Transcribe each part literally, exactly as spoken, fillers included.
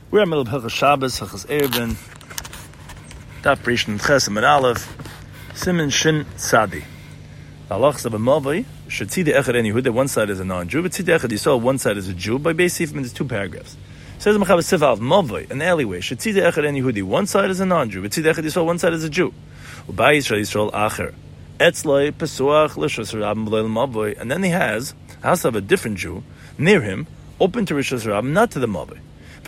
We're in the middle of Hilchos Shabbos, Hilchos Eruvin, Daf Rishon Ches Amud Aleph, Siman Shin Tzadi. The halachas of a Mavoi, Shetzidei Echad En Yehuda, one side is a non-Jew, but Tzidei Echad Yisrael, one side is a Jew. By Beis Sifim, there's two paragraphs. It says Mechaber Sif Av Mavoi, an alleyway, Shetzidei Echad En Yehudi, one side is a non-Jew, but Tzidei Echad Yisrael, one side is a Jew. Ubai Yisrael Yisrael Acher. Etzloi Pesuach L'Shus Rabim B'Leil Mavoi, and then he has a house of a different Jew near him, open to Rishus Rabim, not to the Mavoi.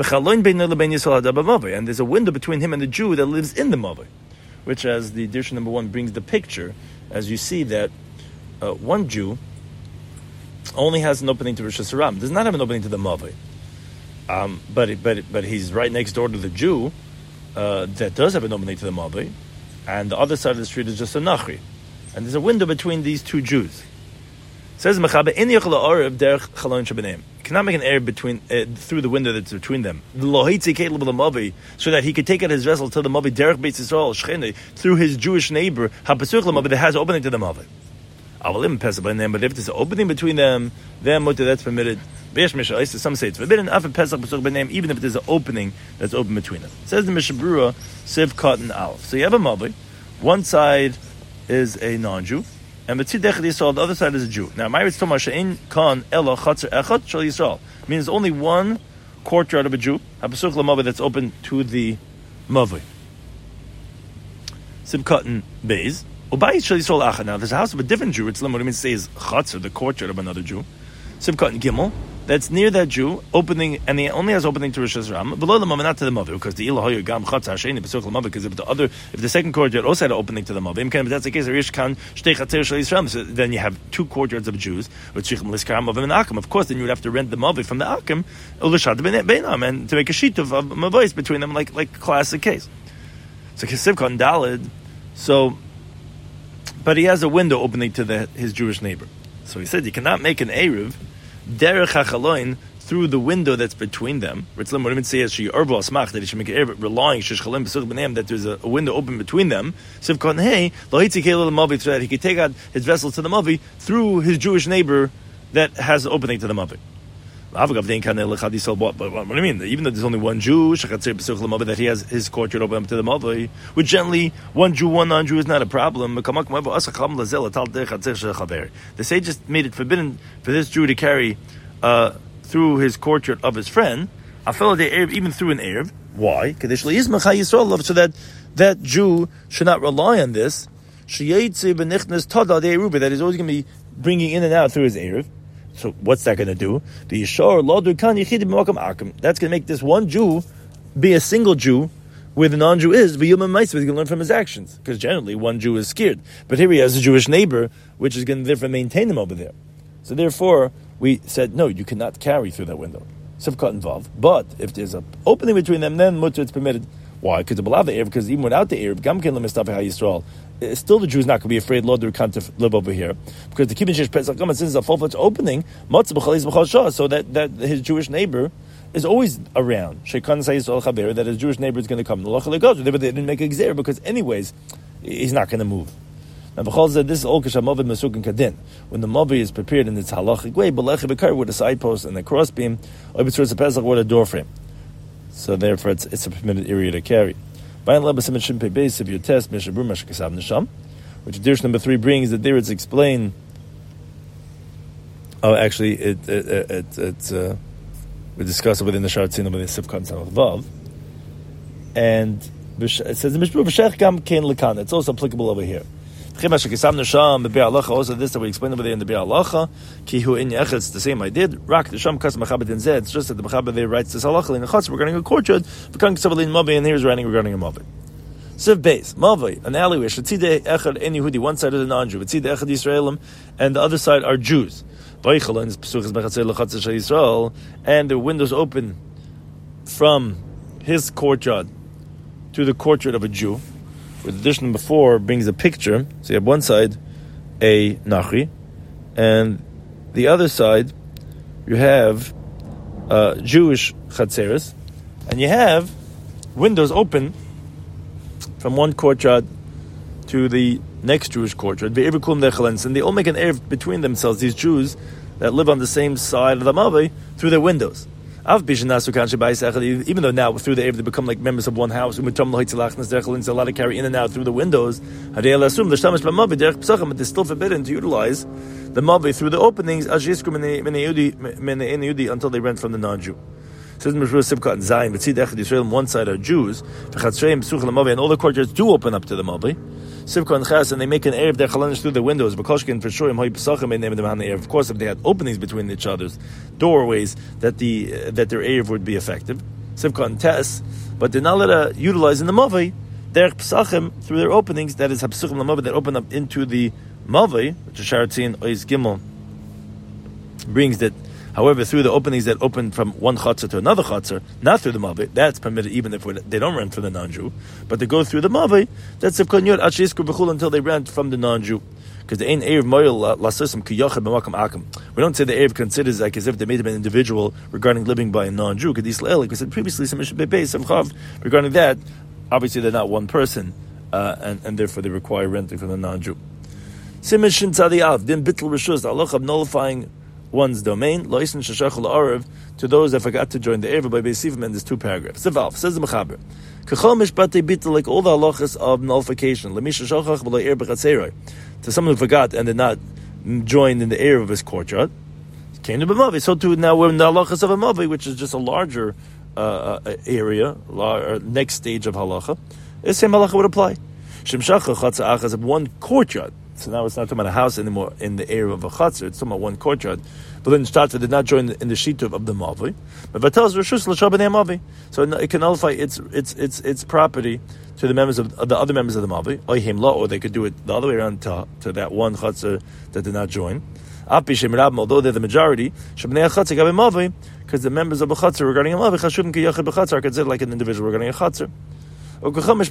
And there's a window between him and the Jew that lives in the Mavoi, which, as the edition number one brings the picture, as you see that uh, one Jew only has an opening to Rosh Hashanah, does not have an opening to the Mavoi, um, but but but he's right next door to the Jew uh, that does have an opening to the Mavoi, and the other side of the street is just a Nachri, and there's a window between these two Jews. It says Mechaber in Yochel Arav Derech Chalon Shabanim. Cannot make an air between uh, through the window that's between them. So that he could take out his vessel to the Mavi Derech Beis Yisrael Shchene through his Jewish neighbor Hapasuch Lamavi that has opening to the Mavi. But if there's an opening between them, then that's permitted. Some say it's forbidden. Even if there's an opening that's open between them. It says the Mishnah Berurah Siv Cotton Aleph. So you have a Mavi. One side is a non-Jew. And the Tzidei Yisrael, the other side is a Jew. Now, Ma'aretz Tomar She'ein Kan Elo Chatzer Echad Shel Yisrael means only one courtyard of a Jew, Hapasuch L'Mavoi, that's open to the Mavoi. Simkatan Beis Ubayis Shel Yisrael Achad. Now, there's a house of a different Jew. It's what it means to say is Chatzer, the courtyard of another Jew. Simkatan Gimel, that's near that Jew, opening, and he only has opening to Rosh Hashanah, below the Mavoi, not to the Mavoi, because the Ilahoyu Gam Chatzer Hasheini Hapasuch L'Mavoi, because if the other, if the second courtyard also had an opening to the Mavoi, but that's the case, Rish Kan Shtei Chatzer Shel Yisrael, so then you have two courtyards of Jews, with Shichem Liskar Mavoi and Akim. Of course, then you would have to rent the Mavoi from the Akim, Ulishad Beinam, and to make a sheet of, of Mavois between them, like like classic case. So Kesiv Kan Dalid, so, but he has a window opening to the, his Jewish neighbor. So he said you cannot make an Eruv Derech HaChaloin through the window that's between them. Ritzlim would even say as she Erbo Asmach that he should make an Eruv relying Shesh Chalim B'Such B'Neim that there's a, a window open between them. Siv Kon Hey Lohitzi Keil L'Mavi, so that he could take out his vessel to the Mavi through his Jewish neighbor that has an opening to the Mavi. What, what do you mean? Even though there's only one Jew, that he has his courtyard open up to the Mavi, which generally one Jew, one non-Jew is not a problem. The sages made it forbidden for this Jew to carry uh, through his courtyard of his friend, even through an Erev. Why? So that that Jew should not rely on this. That he's always going to be bringing in and out through his Erev. So what's that going to do? The Yishar That's going to make this one Jew be a single Jew where the non-Jew is. He's going to learn from his actions, because generally one Jew is scared. But here he has a Jewish neighbor, which is going to therefore maintain him over there. So therefore, we said no, you cannot carry through that window. Sivkot involved. But if there's an opening between them, then mutter it's permitted. Why? Because the Erev, because even without the Erev, Gamken Lemistafi HaYisrael, still the Jew is not going to be afraid, Lord, to live over here. Because the Kibbutz Shesh Pesach, since it's a full-fledged opening, so that, that his Jewish neighbor is always around. That his Jewish neighbor is going to come. But they didn't make a gzeir, because anyways, he's not going to move. Now, B'chol said this is Ol Kasha Mavid Mesuk and Kadin. When the Mavi is prepared in its halachic way, B'lechi B'kar with a side post and a crossbeam, or B'tzur Pesach with a door frame. So therefore, it's, it's a permitted area to carry. If you test which Dirsh number three brings, that there it's explained. Oh, actually, it it it, it uh, we discuss it within the Sharatzin within the Sivkot and Vav, and it says the Mishmur B'Shech Gam Kein Lekan. It's also applicable over here. Also, this that we explained over there in the Biur Halacha, Kihu in Yechid, it's the same idea. Rak the Sham Kas Machabed in Zed. It's just that the Machabed there writes this halacha in the Chutz regarding a courtyard. V'kan Kisavalin Mavi, and here's writing regarding a Mavi. Siv Beis Mavi, an alleyway. Shetzidei Echad En Yehudi. One side is a non-Jew. Shetzidei Echad Yisraelim, and the other side are Jews. Vayichala and Pesuchas Bechatzer L'Chatzer Shel Yisrael, and the windows open from his courtyard to the courtyard of a Jew. The edition before brings a picture. So you have one side a Nachri, and the other side you have uh, Jewish Chatzeres, and you have windows open from one courtyard to the next Jewish courtyard. And they all make an Erev between themselves, these Jews that live on the same side of the Mavi, through their windows. Even though now through the Erev they become like members of one house, they're allowed to carry in and out through the windows. But they're still forbidden to utilize the mavi through the openings until they rent from the non-Jew. Says Mishra Sivkat and Zayin, but see the Echad Yisrael on one side are Jews, and all the courtyards do open up to the mavi. Sivka and Chas, and they make an Erev their chalanish through the windows. Of course, if they had openings between each other's doorways, that the uh, that their Erev would be effective. Sivka and Tes, but they're not allowed to utilize in the mavi their Pesachim through their openings. That is Hapsuchim Lamavi that open up into the mavi, which is Sharatzin Oiz Gimel brings that. However, through the openings that open from one chatzah to another chatzah, not through the mavi, that's permitted even if they don't rent from the non-Jew. But they go through the mavi, that's if konyot achishku b'chul until they rent from the non-Jew. Because the ein erev moyel lasusam kiyachad b'makam akum. We don't say the erev considers like as if they made him an individual regarding living by a non-Jew. Because like we said previously, some chav regarding that, obviously they're not one person, uh, and, and therefore they require renting from the non-Jew. Simen shin tzadi av din bittul rishus the halach of nullifying one's domain, loisen shashachul arav, to those that forgot to join the Erev by Beisivim, and there's two paragraphs. Sivalf, says the Mechaber, Kachol mishpatei bittul, like all the halachas of nullification, lemish shachach v'lo Erev b'chatzeroi, to someone who forgot and did not join in the Erev of his courtyard, came to b'mavi. So too now we're in the halachas of a mavi, which is just a larger uh, area, lar- next stage of halacha. The same halacha would apply. Shemshacha chatzah achas of one courtyard. So now it's not talking about a house anymore in the area of a chatzar, it's talking about one courtyard. But then Shtatva did not join in the shituv of the mavi. But Vatel is Rishus l'shabanei mavi. So it can nullify its its its its property to the members of, of the other members of the mavi. Oihim la, or they could do it the other way around to, to that one chatzar that did not join. Although they're the majority, because the members of a chatzar regarding a mavi, chashuvim kiyachid b'chatzar are considered like an individual regarding a chatzar. And like all the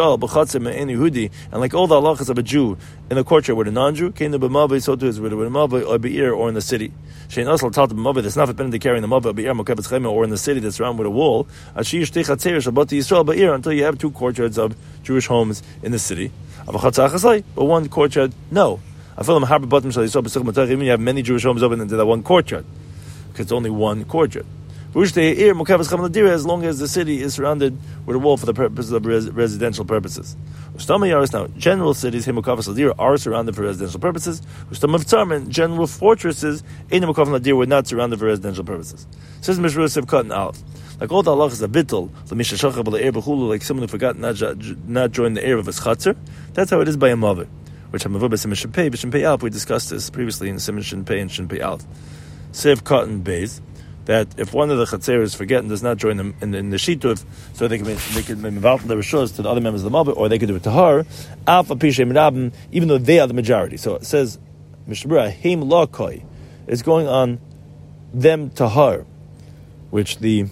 halachas of a Jew in the courtyard with a non-Jew, came to b'mavi, so too is with a mavi or be'ir or in the city. Shein asal taught the b'mavi that's not forbidden to carry in the mavi or be'ir mokebetz chayma or in the city that's surrounded with a wall. Until you have two courtyards of Jewish homes in the city. But one courtyard, no. Even you have many Jewish homes open into that one courtyard, because it's only one courtyard. As long as the city is surrounded with a wall for the purposes of res- residential purposes. Now, general cities are surrounded for residential purposes. General fortresses were not surrounded for residential purposes. Says Mishra Sivkat and Aleph. Like all the halachas of bittul, like someone who forgot not, not join the Erev of his chatzar, that's how it is by a mavi. Which I'm about Siman Shin Pei, Shin Pei Aleph. We discussed this previously in Siman Shin Pei and Shin Pei Aleph. Sivkat and Beis, that if one of the chatzeros forget and does not join them in the, in the shituv, so they can be, they can involve the rishos to the other members of the mavi, or they can do it to her, alpha pishem rabim, even though they are the majority. So it says Mishnah Heim Lakoi is going on them to her, which the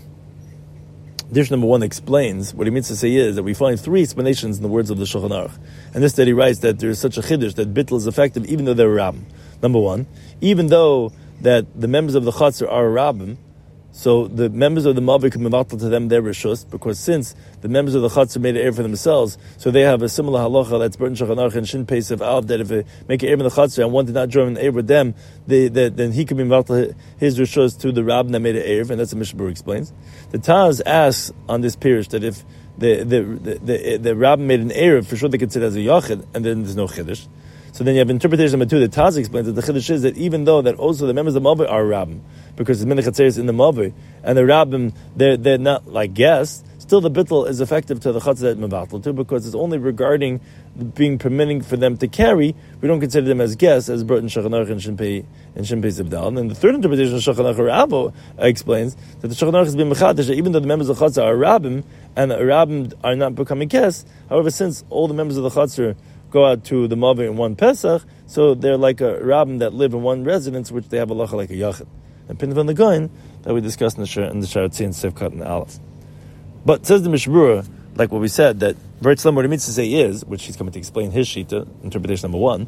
dish number one explains. What he means to say is that we find three explanations in the words of the Shulchan Aruch, and this that he writes that there is such a chiddush that bittul is effective even though they're rabim. Number one, even though that the members of the chatzar are rabbim, so the members of the mavi can mevatel to them their rishus, because since the members of the chatzar made an erev for themselves, so they have a similar halacha that's burnt Shulchan Aruch and Shin Pei of Alv, that if they make an erev in the chatzar and one did not join an erev with them, they, they, then he can be mevatel his rishus to the rabbim that made an erev, and that's what Mishnah explains. The Taz asks on this pirish that if the the the, the, the rabbim made an erev, for sure they consider it as a yachid, and then there's no chiddush. So then you have interpretation number two. The Taz explains that the chiddush is that even though that also the members of the mavi are rabbim, because the minich hatzeres in the mavi, and the rabbim they're they're not like guests, still the bittul is effective to the chatzah that mevatel too, because it's only regarding being permitting for them to carry. We don't consider them as guests, as brought in Shulchan Aruch and Shin Pei and Shin Pei Zivdal. And the third interpretation of Shulchan Aruch Rabo explains that the Shulchan Aruch has been mechadish that even though the members of the chatzah are rabbim and the rabbim are not becoming guests, however, since all the members of the chatzah go out to the mavi in one Pesach, so they're like a rabbim that live in one residence, which they have a lacha like a yachid. And Pinnav and the Goin that we discussed in the Shar in the Sharatzin Sivkat and Aleph. But says the Mishmura, like what we said, that Bert Shlom, what he means to say is, which he's coming to explain his shita, interpretation number one.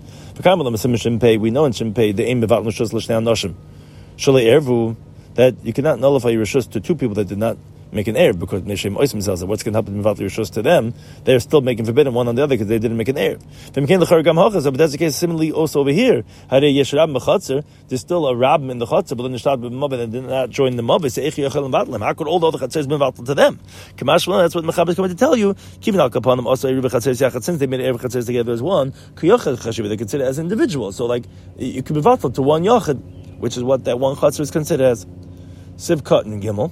We know in Shin Pei the aim mevatel rishus l'shnei anoshim shalei ervu, that you cannot nullify your rishus to two people that did not make an Erev, because Neshem Oisim tells that what's going to happen to Mevatel Rishus to them, they're still making forbidden one on the other because they didn't make an Erev. But that's the case similarly also over here. There's still a Rabbim in the Chatzar, but then the Shtad B'Mavah that did not join the Mavah. How could all the other Chatzars be Mevatel to them? That's what Mechaber is coming to tell you. Keeping al kapanim also Erev Chatzars Yachad, since they made Erev Chatzars together as one, Kiyachad Chashiv, they consider as individuals. So like, you could be Mevatel to one Yachad, which is what that one Chatzar is considered as. Siv Katan and Gimel.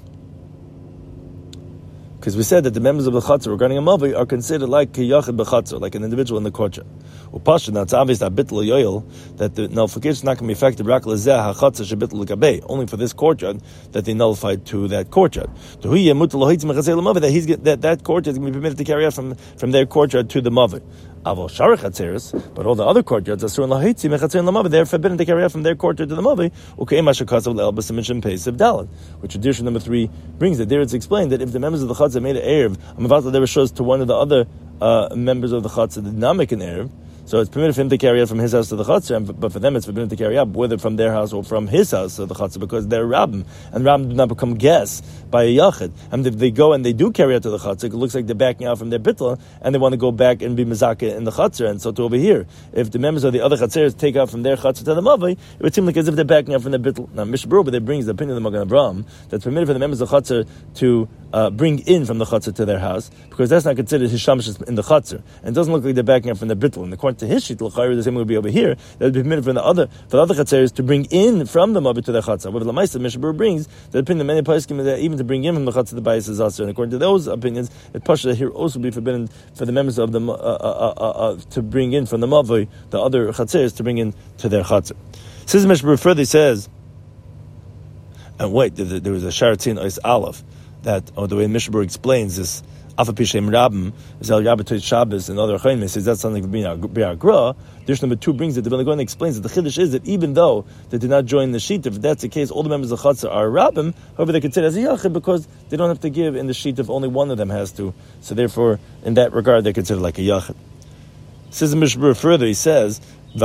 Because we said that the members of the Chatzar regarding a Mavi are considered like Kiyachid B'Chatzar, like an individual in the courtyard. Well, Pasha, now it's obvious that Bittul Yoyel, that the nullification is not going to be effective, Rak Lezeh HaChatzar Shebittul L'Gabei, only for this courtyard, that they nullified to that courtyard. To Hu Yemutul Lohitz Mechazei L'Mavi, that he's that that courtyard is going to be permitted to carry out from, from their courtyard to the Mavi. Avol Shara Chatzeres, but all the other courtyards, Asur and Lahitzi Mechatzer L'Mavi, they're forbidden to carry out from their courtyard to the Mavi. Ukeim Hashakazav L'Elbas Mishim Peisav Dalad, which tradition number three brings that there it's explained that if the members of the Chatzar made an Erev, Mevatel their Rishus to one of the other uh, members of the Chatzar that did not make an Erev, so it's permitted for him to carry out from his house to the Chatzar, but for them it's forbidden to carry out whether from their house or from his house to the Chatzar, because they're Rabbim, and Rabbim do not become guests by a Yachid. And if they go and they do carry out to the Chatzar, it looks like they're backing out from their Bittul, and they want to go back and be Mezakeh in the Chatzar. And so to over here, if the members of the other Chatzars take out from their Chatzar to the Mavi, it would seem like as if they're backing out from their Bittul. Now, Mishbur, but they brings the opinion of the Magen Avraham that's permitted for the members of the Chatzar to uh, bring in from the Chatzar to their house, because that's not considered Hishamish in the Chatzar, and it doesn't look like they're backing out from their Bittul. And according to his Shit, the same would be over here, that would be permitted for the other for the other Chatzars to bring in from the Mavi to their Chatzar. However, the Lamaisa Mishbur brings the opinion that many Paiskim that even to bring in from the Chatzar to the Bayis is also, and according to those opinions, it Pasha here also be forbidden for the members of the uh, uh, uh, uh, to bring in from the Mavi, the other Chatzars to bring in to their Chatzar. Says Mishbur further says, and wait, there was a Sharatzin Ois Aleph that, or the way Mishbur explains this. Alpha Pishem Rabbim, Zel Rabbi Shabbos, and other Chayim says that's something for being a gra. Dish number two brings it. The Vilna explains that the Chiddush is that even though they did not join the sheet, if that's the case, all the members of Chatzar are Rabbim. However, they consider as a Yachid because they don't have to give in the sheet if only one of them has to. So therefore, in that regard, they're considered like a Yachid. Says the Mishbur further, he says, now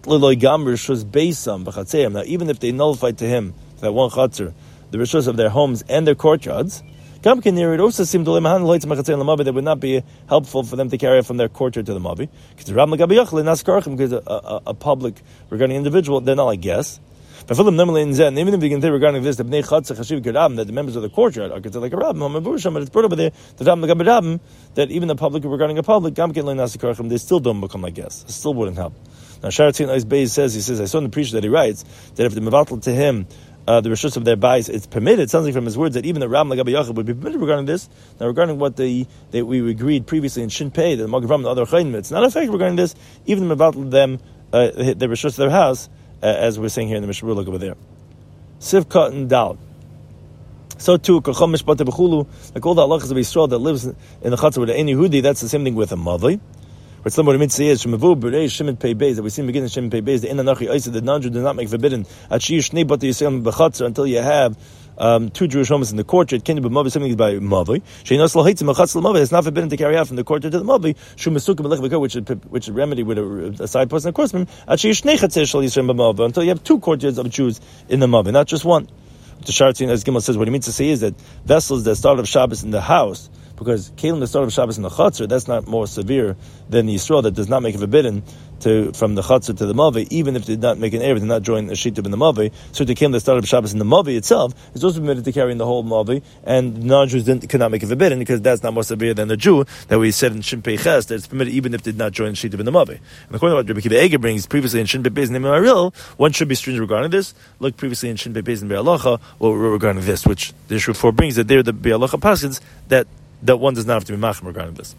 even if they nullified to him, that one Chatzar, the Rishus of their homes and their courtyards, it also seemed that would not be helpful for them to carry it from their courtyard to the Mavi. Because a, a, a public regarding individual, they're not like guests. But even if you can say regarding this, that the members of the courtyard are considered like a Rabbim, but it's brought over there that even the public regarding a public, they still don't become like guests. It still wouldn't help. Now, Sharatzin Ois Beis says, he says, I saw in the preacher that he writes that if the Mevatel to him, Uh, the rishus of their bias, it's permitted. It sounds like from his words that even the Ram Lagabi Yachid would be permitted regarding this. Now, regarding what the that we agreed previously in Shin Pei, the Magen Avraham and the other Chayim, it's not a fact regarding this. Even the Mevatel them, uh, the rishus of their house, uh, as we're saying here in the Mishnah, look over there. Siv Katan Dal. So too, Kacham Mishpate B'chulu, like all the halachas of Yisrael that lives in the Chatzar with the Ein Yehudi, that's the same thing with a Mavi. What somebody means to say is Shemavu B'rei Shemit Pei Beis, that we see in the beginning of Shemit Pei Beis, the Inanachi Isa, the non-Jew does not make forbidden at Shish Shnei Bata Yisrael B'Chatzar until you have um, two Jewish homes in the courtyard. Can be Mavi, something by Mavi. Sheinos Lahitzim B'Chatzar Mavi, it's not forbidden to carry out from the courtyard to the Mavi. Shum Mesukim B'Lech B'Kar, which is which is remedy with a, a side person, of course, at Shish Shnei Chatzar Shal Yisrael B'Mavi, until you have two courtyards of Jews in the Mavi, not just one. The Sharatzin as Gimel says, what he means to say is that vessels that start of Shabbos in the house, because Kalim the start of Shabbos in the Chatzar, that's not more severe than the Yisrael that does not make it forbidden to from the Chatzar to the Mavi, even if they did not make an Erev, did not join a Shitub in the Mavi. So the Kalim the start of Shabbos in the Mavi itself is also permitted to carry in the whole Mavi, and non-Jews didn't, could not make it forbidden because that's not more severe than the Jew that we said in Shin Pei Ches that it's permitted even if they did not join Shitub in the Mavi. And according to what Rabbi Kiva Eger brings previously in Shin Pei Beis and Maril, one should be stringent regarding this. Look previously in Shin Pei Beis and Be'alacha, well, regarding this, which the Shur four brings that they're the Be'alacha passages that that one does not have to be machem regarding this.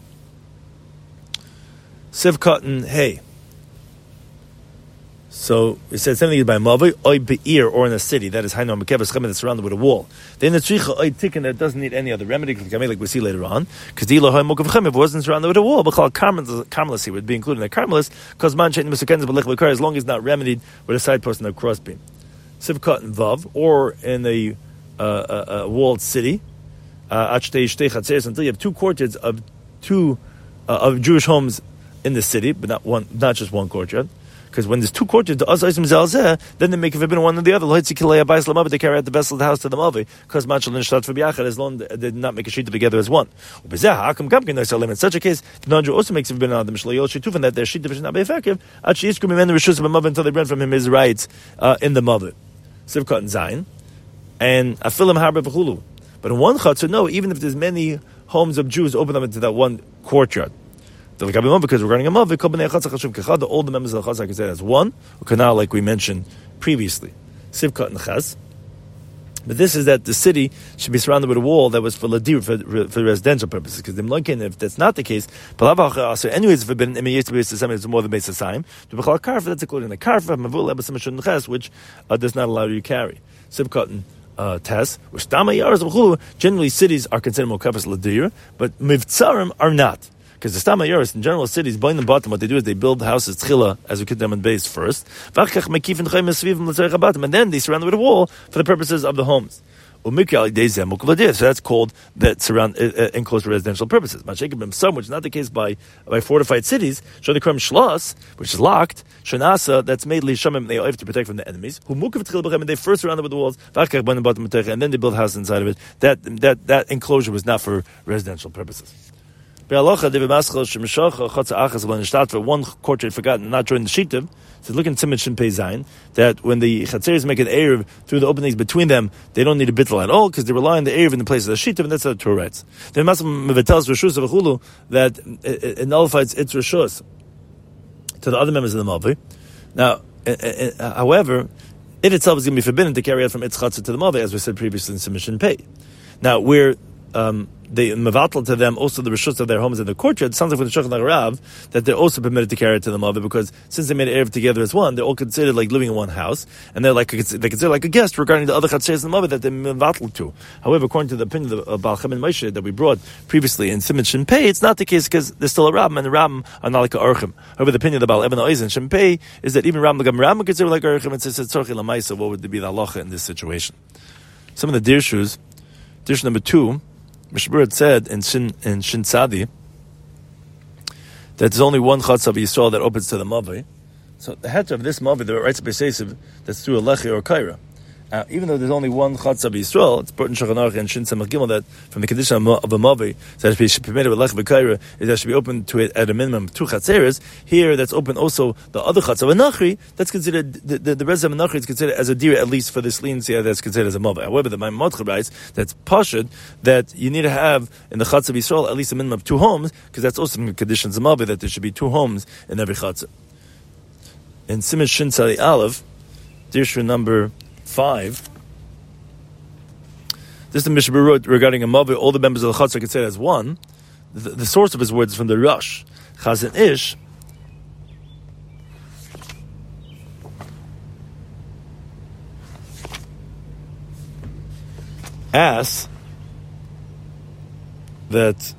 Siv Katan Hey. So it says something by Mavi, Oy Be'ir, or in a city, that is Hainu Mekevas Chemet, that's surrounded with a wall. Then the Tzricha Oy Tikkun that doesn't need any other remedy, like we see later on, because the Elohim Mokav Chemet wasn't surrounded with a wall, but called Carmelis, he would be included in a Carmelis, because Man Shaitan Musakens B'Lech B'Kar, as long as it's not remedied with a side post and a crossbeam. Siv Katan Vav, or in a, uh, a, a walled city, Uh, until you have two courtyards of two uh, of Jewish homes in the city, but not one, not just one courtyard. Because when there's two courtyards, then they make a forbidden one or the other. They carry out the vessel of the house to the Mavi, because as long as they did not make a sheet together as one. In such a case, the non-Jew also makes a forbidden on them, that their sheet should not be effective until they rent from him his rights uh, in the Mavi. Sivkot and Zayin, and Afilim Harba V'chulu. But in one Chatzar, no, even if there's many homes of Jews, open them into that one courtyard. Because regarding a Mavi, all the members of the Chatzar can say as one, or canal, like we mentioned previously. Sivkot and Chaz. But this is that the city should be surrounded with a wall that was for ladir, for, for residential purposes. Because if that's not the case, so anyways, if it's more than base assigned, that's according to Karfa, which uh, does not allow you to carry. Sivkot and uh, Tes, which generally cities are considered mokafas ladir, but mivtzarim are not. Because the Stama Yaris, in general cities, below the bottom, what they do is they build houses tchila, as we could them in base first, and then they surround it with a wall for the purposes of the homes. So that's called that surround uh, enclosed residential purposes. Which is not the case by by fortified cities. Shonekram Shlos, which is locked, Shanasa, that's made lishamim, they have to protect from the enemies. Who and they first surround it with the walls, and then they build a house inside of it. That that that enclosure was not for residential purposes. When one courtyard forgotten not join the shittim, so look in Tzimit Shin Pei Zayin, that when the Chatzeris make an Erev through the openings between them, they don't need a bittul at all, because they rely on the Erev in the place of the shittim, and that's how the Torah writes. Then Masam Mevetel's Rishus of Achulu, that it, it nullifies its Rishus to the other members of the Mavi. Now, it, it, however, it itself is going to be forbidden to carry out from its Chatzah to the Mavi, as we said previously in Tzimit Shin Pei. Now, we're um, they mevatel to them also the rishus of their homes in the courtyard. It sounds like with the Shulchan Rav that they're also permitted to carry it to the Mavi, because since they made an Erev together as one, they're all considered like living in one house, and they're like they consider like a guest regarding the other Chatzeres in the Mavi that they mevatel to. However, according to the opinion of Baal Chem and Moshe that we brought previously in Tzimit Shin Pei, it's not the case because there's still a Rabbim, and the Rabbim are not like a Orchim. However, the opinion of the Baal Eben Oiz and Shin Pei is that even Rabbim Gam Rabbim consider like Orchim, and says it's Tzorchi Lamaisa. What would be the halacha in this situation? Some of the dirshus, dirsh number two. Mishmur had said in Shin in Shin Tzadi that there's only one Chatzah of Yisrael that opens to the Mavi. So the head of this Mavi, the rights of Beisesiv, that's through a Lechi or a Kaira. Uh, even though there's only one Chatzah of Yisrael, it's brought in Shulchan Aruch and Shin Samach Gimel that from the condition of a Mavi, that it should be permitted with Lechi v'Kaira, is that it should be open to it at a minimum of two Chatzeres. Here, that's open also the other Chatzah of a Nachri, that's considered, the, the, the resident of a Nachri is considered as a deer, at least for this leniency that's considered as a Mavi. However, the Maimon Motcha writes, that's Pashad, that you need to have in the Chatzah of Yisrael at least a minimum of two homes, because that's also in the conditions of Mavi, that there should be two homes in every Chatzah. In Siman Shin Tzadi Aleph, Dirshra number five, this is the Mishnah wrote regarding a Mavi, all the members of the Chatzah could say it as one. The, the source of his words is from the Rosh. Chazan Ish asks that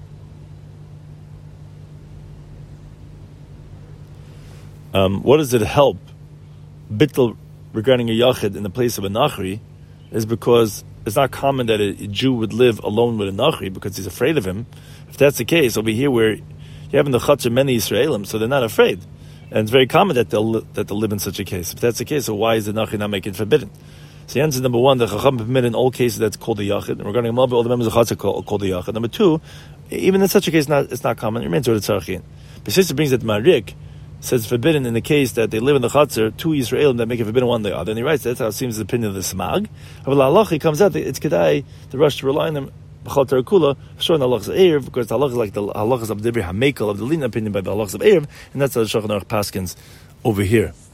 um, what does it help bittul regarding a Yachid in the place of a Nachri is because it's not common that a Jew would live alone with a Nachri because he's afraid of him. If that's the case, over here where you have in the Chatzah many Israelim, so they're not afraid. And it's very common that they'll that they'll live in such a case. If that's the case, so why is the Nachri not making it forbidden? So the answer number one, the Chacham permit in all cases that's called the Yachid. And regarding a Mavi, all the members of Chatzah call, called the Yachid. Number two, even in such a case, not it's not common. It remains with the Tzarchin. But since it brings that Marik says forbidden in the case that they live in the Chatzar, two Yisraelim that make it forbidden one the other. And he writes, that's how it seems the opinion of the Smag. However, Allah, he comes out, it's Kedai, the rush to rely on them, B'chal Terakula, showing the halachas of Erev, because the halachas like the halachas of Dibri HaMekel, of the leading opinion by the halachas of Erev, and that's how the Shulchan Aruch paskins over here.